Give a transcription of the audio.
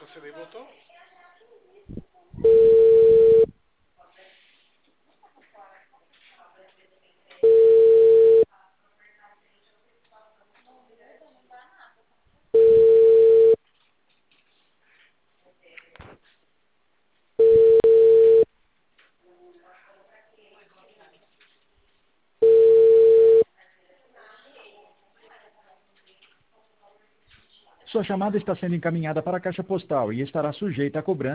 CD botou? Sua chamada está sendo encaminhada para a caixa postal e estará sujeita a cobrança.